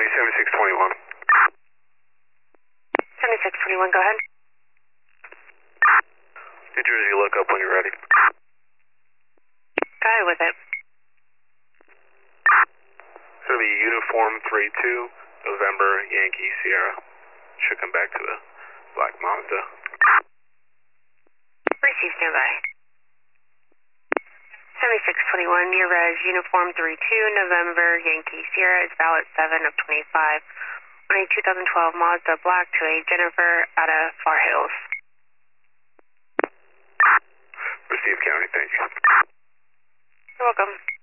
County 7621. 7621, go ahead. New Jersey, look up when you're ready. Go ahead with it. It's going to be Uniform 32, November, Yankee, Sierra. Should come back to the black Mazda. Receive, standby. 7621, near res, Uniform 32, November, Yankee, Sierra is valid 7 of 25 on a 2012 Mazda Black to a Jennifer out of Far Hills. Receive, County, thank you. You're welcome.